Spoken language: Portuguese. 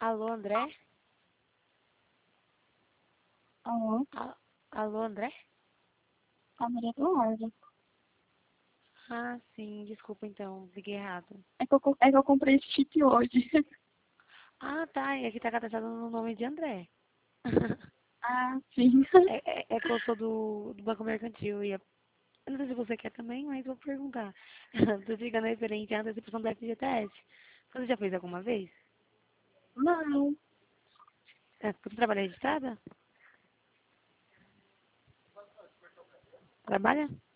Alô, André? Alô, Alô, André? a Maria Eduarda. Ah, sim, desculpa então, liguei errado. É que eu comprei esse chip hoje. Ah, tá, e aqui tá cadastrado no nome de André. Ah, sim. É que eu sou do Banco Mercantil e eu não sei se você quer também, mas vou perguntar. Tô ficando referente à antecipação do FGTS. Você já fez alguma vez? Não, Você trabalha registrada? Trabalha?